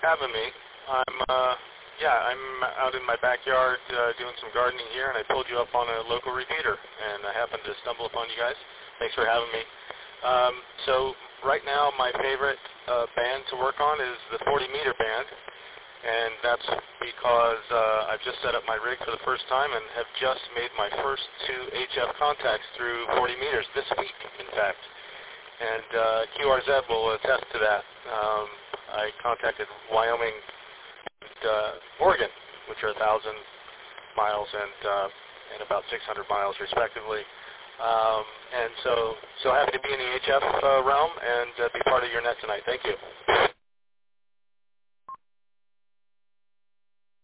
having me. I'm out in my backyard doing some gardening here, and I pulled you up on a local repeater, and I happened to stumble upon you guys. Thanks for having me. So right now, my favorite band to work on is the 40-meter band, and that's because I've just set up my rig for the first time and have just made my first 2 HF contacts through 40 meters this week, in fact. And QRZ will attest to that. I contacted Wyoming and Oregon, which are 1,000 miles and about 600 miles respectively. And so happy to be in the HF realm and be part of your net tonight. Thank you.